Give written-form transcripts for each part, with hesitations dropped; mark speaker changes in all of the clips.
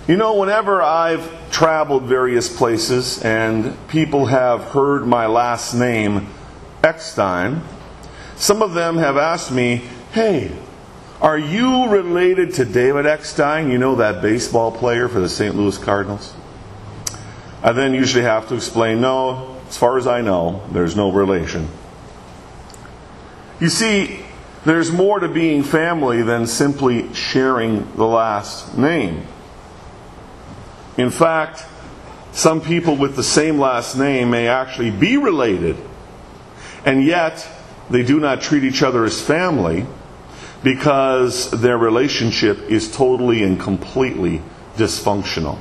Speaker 1: You know, whenever I've traveled various places and people have heard my last name, Eckstein, some of them have asked me, "Hey, are you related to David Eckstein? You know, that baseball player for the St. Louis Cardinals?" I then usually have to explain, no, as far as I know, there's no relation. You see, there's more to being family than simply sharing the last name. In fact, some people with the same last name may actually be related, and yet they do not treat each other as family because their relationship is totally and completely dysfunctional.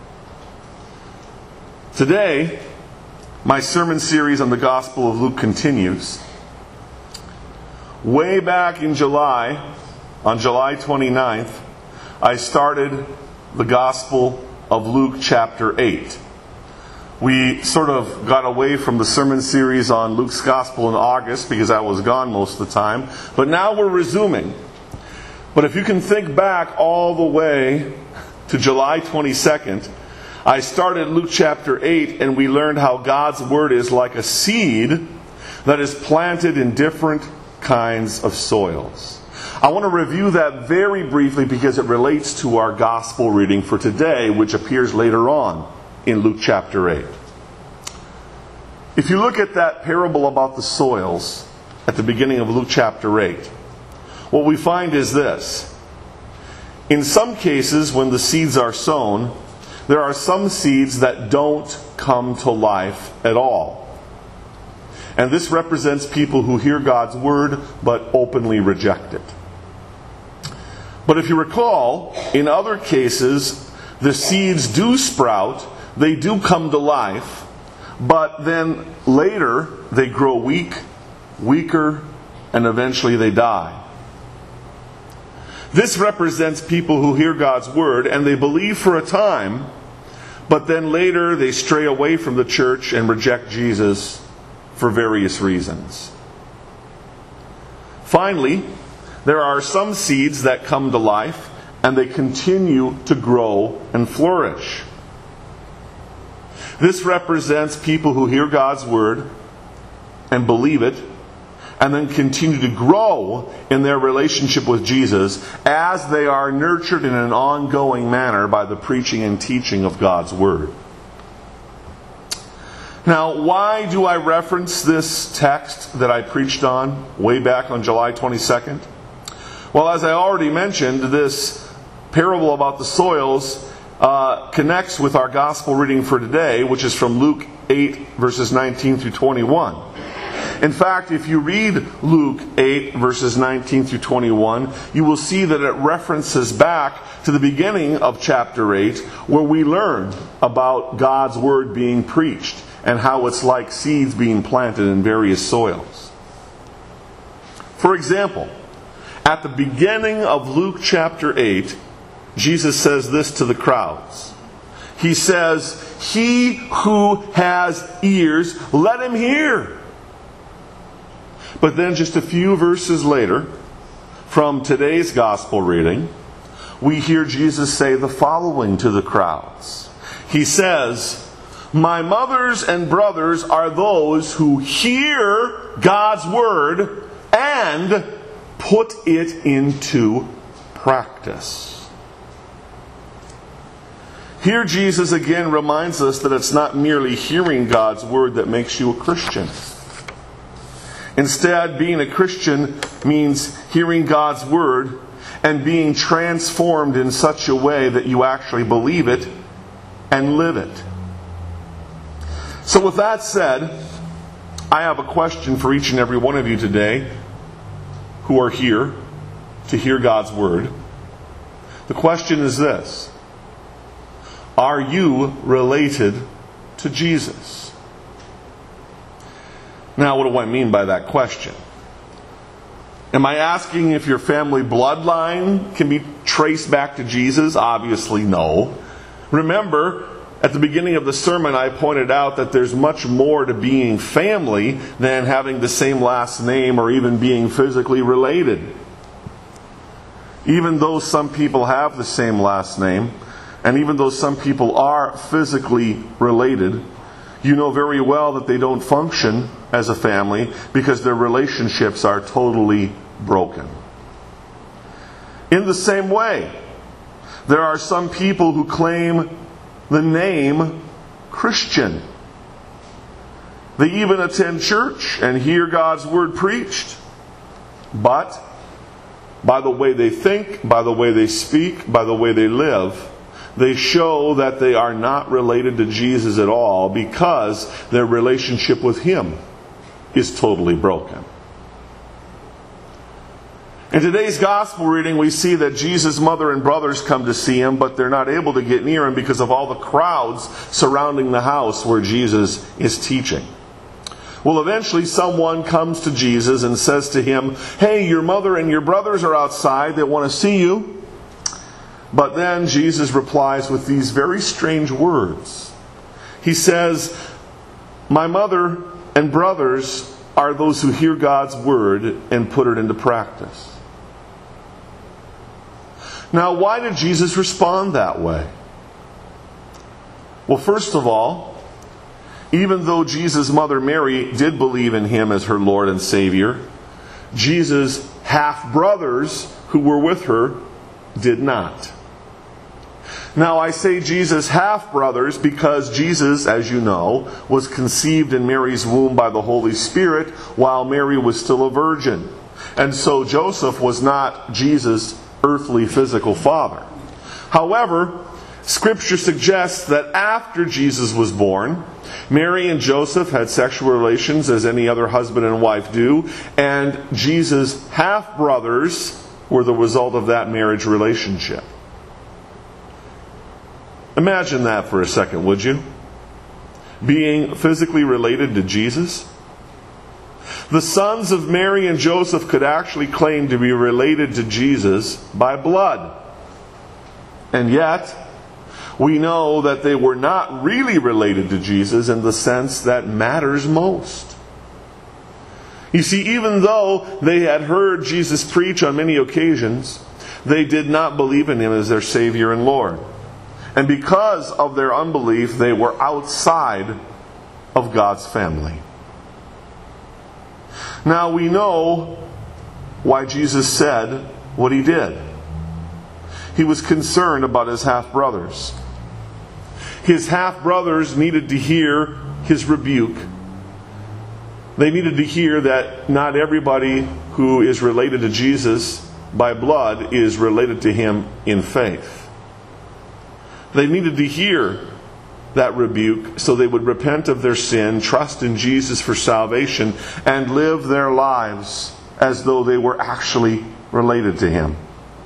Speaker 1: Today, my sermon series on the Gospel of Luke continues. Way back in July, on July 29th, I started the Gospel of Luke chapter 8. We sort of got away from the sermon series on Luke's Gospel in August because I was gone most of the time. But now we're resuming. But if you can think back all the way to July 22nd, I started Luke chapter 8 and we learned how God's Word is like a seed that is planted in different kinds of soils. I want to review that very briefly because it relates to our Gospel reading for today, which appears later on in Luke chapter 8. If you look at that parable about the soils at the beginning of Luke chapter 8, what we find is this. In some cases, when the seeds are sown, there are some seeds that don't come to life at all. And this represents people who hear God's Word but openly reject it. But if you recall, in other cases, the seeds do sprout, they do come to life, but then later they grow weak, weaker, and eventually they die. This represents people who hear God's Word and they believe for a time, but then later they stray away from the church and reject Jesus for various reasons. Finally, there are some seeds that come to life and they continue to grow and flourish. This represents people who hear God's Word and believe it and then continue to grow in their relationship with Jesus as they are nurtured in an ongoing manner by the preaching and teaching of God's Word. Now, why do I reference this text that I preached on way back on July 22nd? Well, as I already mentioned, this parable about the soils connects with our gospel reading for today, which is from Luke 8, verses 19 through 21. In fact, if you read Luke 8, verses 19 through 21, you will see that it references back to the beginning of chapter 8, where we learn about God's Word being preached and how it's like seeds being planted in various soils. For example, at the beginning of Luke chapter 8, Jesus says this to the crowds. He says, "He who has ears, let him hear." But then just a few verses later, from today's gospel reading, we hear Jesus say the following to the crowds. He says, "My mothers and brothers are those who hear God's Word and put it into practice." Here Jesus again reminds us that it's not merely hearing God's Word that makes you a Christian. Instead, being a Christian means hearing God's Word and being transformed in such a way that you actually believe it and live it. So with that said, I have a question for each and every one of you today who are here to hear God's Word. The question is this: are you related to Jesus? Now, what do I mean by that question? Am I asking if your family bloodline can be traced back to Jesus? Obviously, no. Remember, at the beginning of the sermon, I pointed out that there's much more to being family than having the same last name or even being physically related. Even though some people have the same last name, And even though some people are physically related, you know very well that they don't function as a family because their relationships are totally broken. In the same way, there are some people who claim the name Christian. They even attend church and hear God's Word preached. But by the way they think, by the way they speak, by the way they live, they show that they are not related to Jesus at all because their relationship with Him is totally broken. In today's gospel reading, we see that Jesus' mother and brothers come to see Him, but they're not able to get near Him because of all the crowds surrounding the house where Jesus is teaching. Well, eventually someone comes to Jesus and says to Him, "Hey, your mother and your brothers are outside. They want to see you." But then Jesus replies with these very strange words. He says, "My mother and brothers are those who hear God's Word and put it into practice." Now, why did Jesus respond that way? Well, first of all, even though Jesus' mother Mary did believe in Him as her Lord and Savior, Jesus' half-brothers who were with her did not. Now, I say Jesus' half-brothers because Jesus, as you know, was conceived in Mary's womb by the Holy Spirit while Mary was still a virgin. And so Joseph was not Jesus' earthly physical father. However, Scripture suggests that after Jesus was born, Mary and Joseph had sexual relations as any other husband and wife do, and Jesus' half-brothers were the result of that marriage relationship. Imagine that for a second, would you? Being physically related to Jesus. The sons of Mary and Joseph could actually claim to be related to Jesus by blood. And yet, we know that they were not really related to Jesus in the sense that matters most. You see, even though they had heard Jesus preach on many occasions, they did not believe in Him as their Savior and Lord. And because of their unbelief, they were outside of God's family. Now we know why Jesus said what He did. He was concerned about His half-brothers. His half-brothers needed to hear His rebuke. They needed to hear that not everybody who is related to Jesus by blood is related to Him in faith. They needed to hear that rebuke so they would repent of their sin, trust in Jesus for salvation, and live their lives as though they were actually related to Him.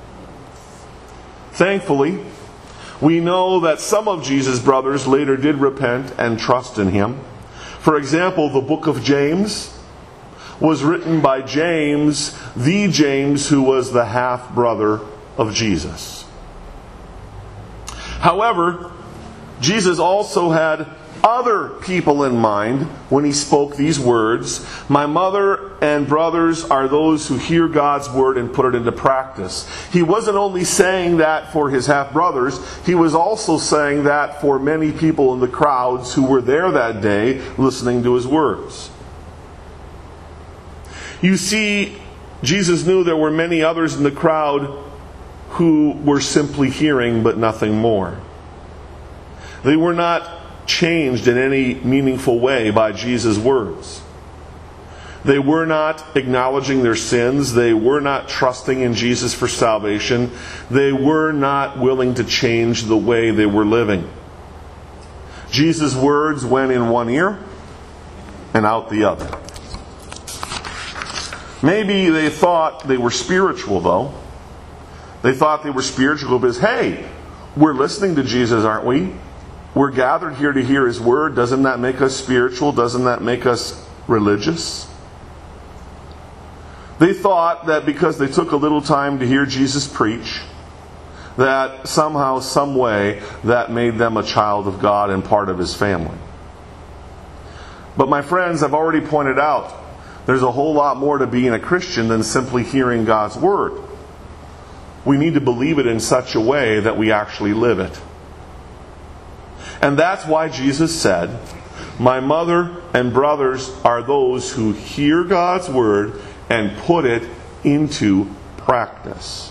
Speaker 1: Thankfully, we know that some of Jesus' brothers later did repent and trust in Him. For example, the book of James was written by James, the James who was the half-brother of Jesus. However, Jesus also had other people in mind when He spoke these words. "My mother and brothers are those who hear God's Word and put it into practice." He wasn't only saying that for His half-brothers, He was also saying that for many people in the crowds who were there that day listening to His words. You see, Jesus knew there were many others in the crowd who were simply hearing but nothing more. They were not changed in any meaningful way by Jesus' words. They were not acknowledging their sins. They were not trusting in Jesus for salvation. They were not willing to change the way they were living. Jesus' words went in one ear and out the other. Maybe they thought they were spiritual, though. They thought they were spiritual because, hey, we're listening to Jesus, aren't we? We're gathered here to hear His Word. Doesn't that make us spiritual? Doesn't that make us religious? They thought that because they took a little time to hear Jesus preach, that somehow, some way, that made them a child of God and part of His family. But my friends, I've already pointed out, there's a whole lot more to being a Christian than simply hearing God's Word. We need to believe it in such a way that we actually live it. And that's why Jesus said, "My mother and brothers are those who hear God's word and put it into practice."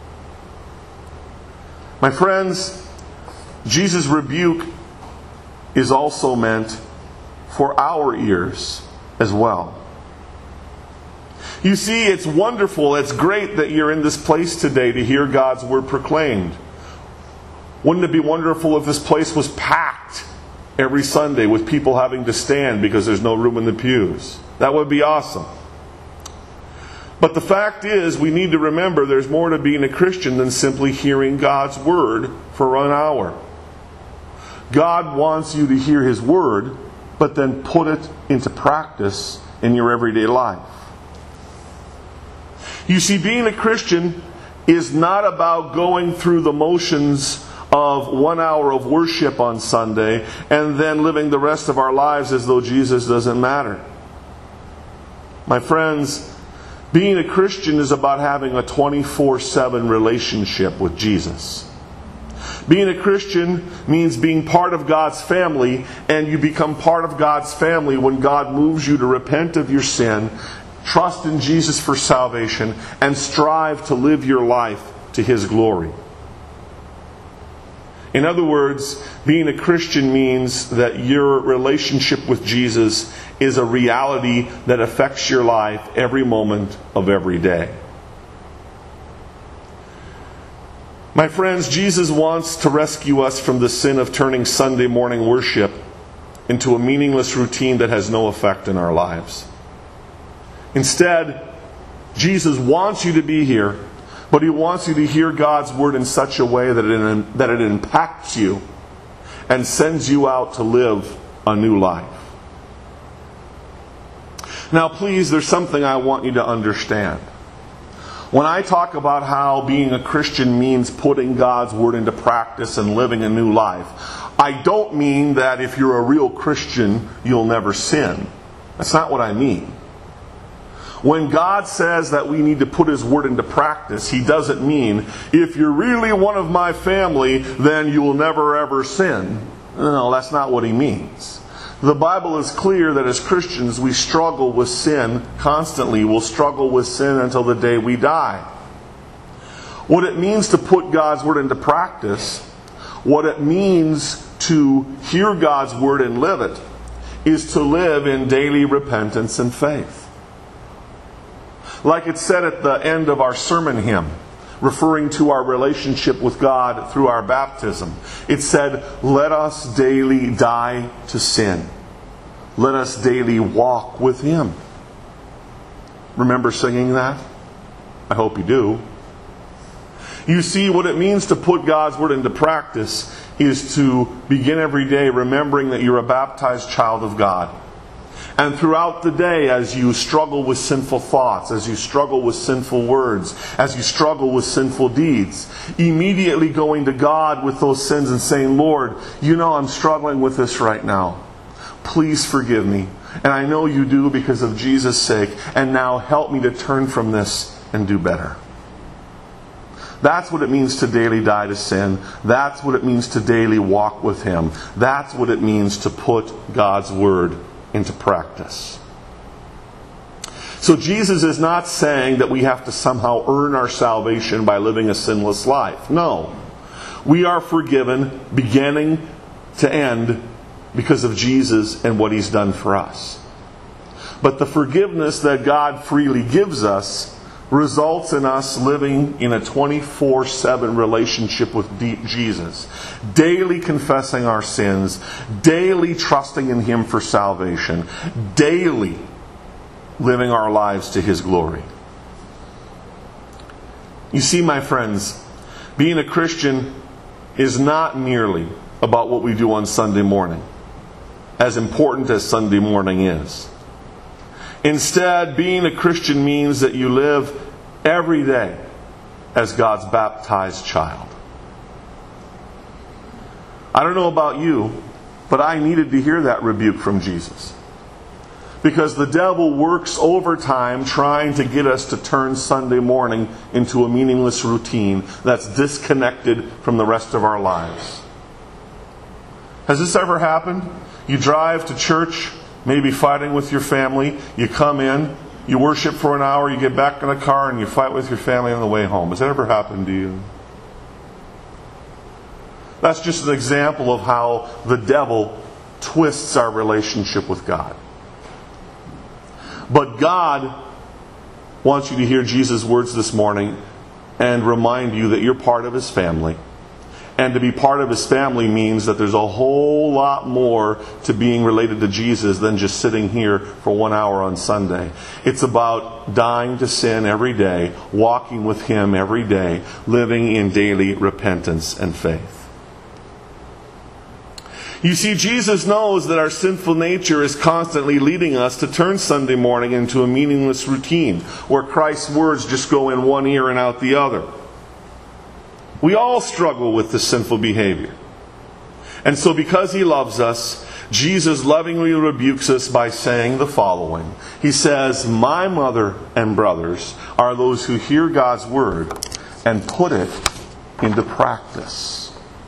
Speaker 1: My friends, Jesus' rebuke is also meant for our ears as well. You see, it's wonderful, it's great that you're in this place today to hear God's word proclaimed. Wouldn't it be wonderful if this place was packed every Sunday with people having to stand because there's no room in the pews? That would be awesome. But the fact is, we need to remember there's more to being a Christian than simply hearing God's word for an hour. God wants you to hear His word, but then put it into practice in your everyday life. You see, being a Christian is not about going through the motions of 1 hour of worship on Sunday and then living the rest of our lives as though Jesus doesn't matter. My friends, being a Christian is about having a 24/7 relationship with Jesus. Being a Christian means being part of God's family, and you become part of God's family when God moves you to repent of your sin, trust in Jesus for salvation, and strive to live your life to His glory. In other words, being a Christian means that your relationship with Jesus is a reality that affects your life every moment of every day. My friends, Jesus wants to rescue us from the sin of turning Sunday morning worship into a meaningless routine that has no effect in our lives. Instead, Jesus wants you to be here, but He wants you to hear God's word in such a way that it impacts you and sends you out to live a new life. Now, please, there's something I want you to understand. When I talk about how being a Christian means putting God's word into practice and living a new life, I don't mean that if you're a real Christian, you'll never sin. That's not what I mean. When God says that we need to put His word into practice, He doesn't mean, if you're really one of my family, then you will never ever sin. No, that's not what He means. The Bible is clear that as Christians we struggle with sin constantly. We'll struggle with sin until the day we die. What it means to put God's word into practice, what it means to hear God's word and live it, is to live in daily repentance and faith. Like it said at the end of our sermon hymn, referring to our relationship with God through our baptism, it said, "Let us daily die to sin. Let us daily walk with Him." Remember singing that? I hope you do. You see, what it means to put God's word into practice is to begin every day remembering that you're a baptized child of God. And throughout the day, as you struggle with sinful thoughts, as you struggle with sinful words, as you struggle with sinful deeds, immediately going to God with those sins and saying, "Lord, you know I'm struggling with this right now. Please forgive me. And I know you do because of Jesus' sake. And now help me to turn from this and do better." That's what it means to daily die to sin. That's what it means to daily walk with Him. That's what it means to put God's word into practice. So Jesus is not saying that we have to somehow earn our salvation by living a sinless life. No. We are forgiven beginning to end because of Jesus and what He's done for us. But the forgiveness that God freely gives us results in us living in a 24/7 relationship with Jesus. Daily confessing our sins, daily trusting in Him for salvation, daily living our lives to His glory. You see, my friends, being a Christian is not merely about what we do on Sunday morning, as important as Sunday morning is. Instead, being a Christian means that you live every day as God's baptized child. I don't know about you, but I needed to hear that rebuke from Jesus. Because the devil works overtime trying to get us to turn Sunday morning into a meaningless routine that's disconnected from the rest of our lives. Has this ever happened? You drive to church, maybe fighting with your family. You come in, you worship for an hour, you get back in the car, and you fight with your family on the way home. Has that ever happened to you? That's just an example of how the devil twists our relationship with God. But God wants you to hear Jesus' words this morning and remind you that you're part of His family. And to be part of His family means that there's a whole lot more to being related to Jesus than just sitting here for 1 hour on Sunday. It's about dying to sin every day, walking with Him every day, living in daily repentance and faith. You see, Jesus knows that our sinful nature is constantly leading us to turn Sunday morning into a meaningless routine where Christ's words just go in one ear and out the other. We all struggle with this sinful behavior. And so because He loves us, Jesus lovingly rebukes us by saying the following. He says, "My mother and brothers are those who hear God's word and put it into practice."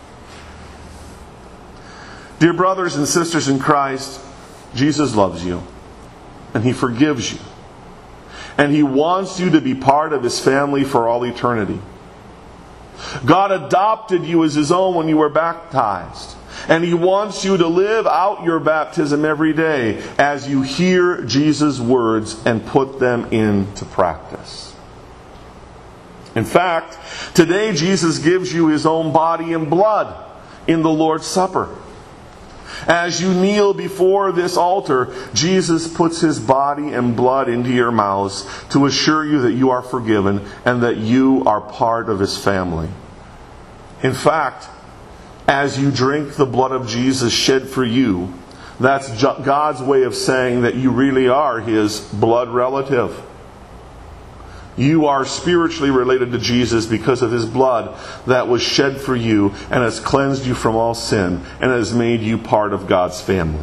Speaker 1: Dear brothers and sisters in Christ, Jesus loves you, and He forgives you. And He wants you to be part of His family for all eternity. God adopted you as His own when you were baptized. And He wants you to live out your baptism every day as you hear Jesus' words and put them into practice. In fact, today Jesus gives you His own body and blood in the Lord's Supper. As you kneel before this altar, Jesus puts His body and blood into your mouths to assure you that you are forgiven and that you are part of His family. In fact, as you drink the blood of Jesus shed for you, that's God's way of saying that you really are His blood relative. You are spiritually related to Jesus because of His blood that was shed for you and has cleansed you from all sin and has made you part of God's family.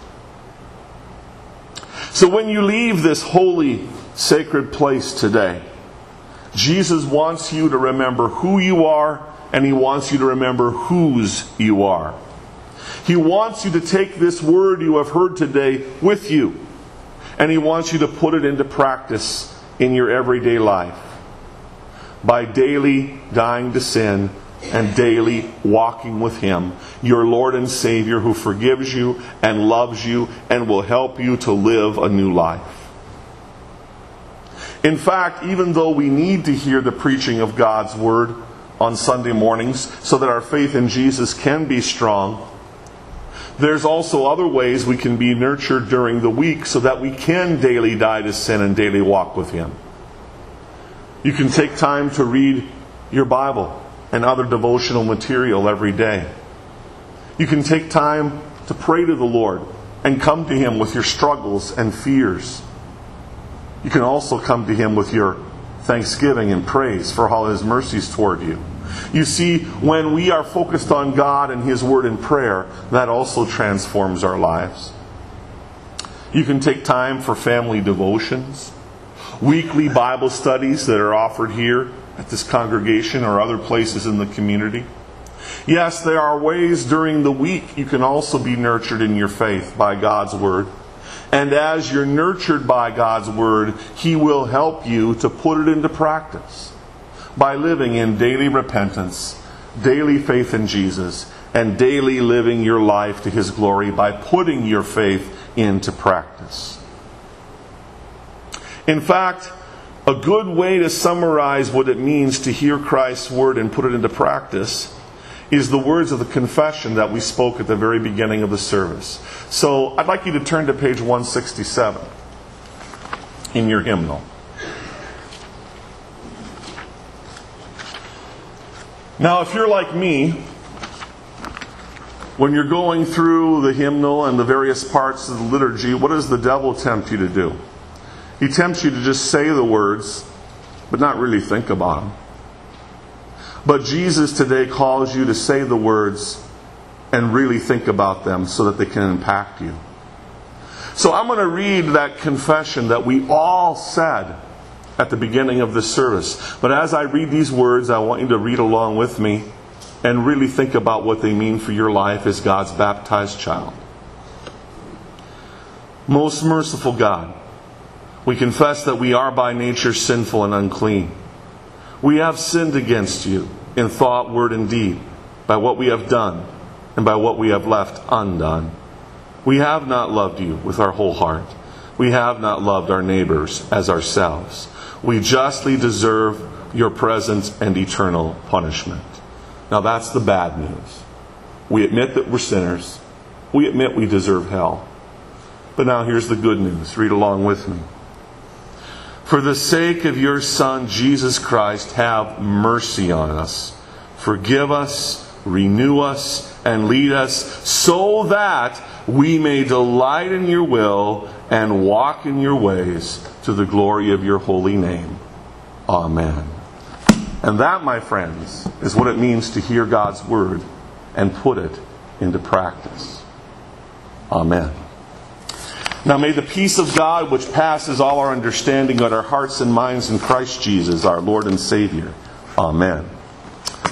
Speaker 1: So when you leave this holy, sacred place today, Jesus wants you to remember who you are, and He wants you to remember whose you are. He wants you to take this word you have heard today with you, and He wants you to put it into practice in your everyday life by daily dying to sin and daily walking with Him, your Lord and Savior, who forgives you and loves you and will help you to live a new life. In fact, even though we need to hear the preaching of God's Word on Sunday mornings so that our faith in Jesus can be strong, there's also other ways we can be nurtured during the week so that we can daily die to sin and daily walk with Him. You can take time to read your Bible and other devotional material every day. You can take time to pray to the Lord and come to Him with your struggles and fears. You can also come to Him with your thanksgiving and praise for all His mercies toward you. You see, when we are focused on God and His Word in prayer, that also transforms our lives. You can take time for family devotions, weekly Bible studies that are offered here at this congregation or other places in the community. Yes, there are ways during the week you can also be nurtured in your faith by God's Word. And as you're nurtured by God's Word, He will help you to put it into practice by living in daily repentance, daily faith in Jesus, and daily living your life to His glory by putting your faith into practice. In fact, a good way to summarize what it means to hear Christ's Word and put it into practice is the words of the confession that we spoke at the very beginning of the service. So I'd like you to turn to page 167 in your hymnal. Now, if you're like me, when you're going through the hymnal and the various parts of the liturgy, what does the devil tempt you to do? He tempts you to just say the words, but not really think about them. But Jesus today calls you to say the words and really think about them so that they can impact you. So I'm going to read that confession that we all said at the beginning of this service. But as I read these words, I want you to read along with me and really think about what they mean for your life as God's baptized child. Most merciful God, we confess that we are by nature sinful and unclean. We have sinned against you in thought, word, and deed, by what we have done and by what we have left undone. We have not loved you with our whole heart. We have not loved our neighbors as ourselves. We justly deserve your present and eternal punishment. Now that's the bad news. We admit that we're sinners. We admit we deserve hell. But now here's the good news. Read along with me. For the sake of your Son, Jesus Christ, have mercy on us. Forgive us, renew us, and lead us, so that we may delight in your will and walk in your ways, to the glory of your holy name. Amen. And that, my friends, is what it means to hear God's word and put it into practice. Amen. Now may the peace of God, which passes all our understanding, guard our hearts and minds in Christ Jesus, our Lord and Savior. Amen.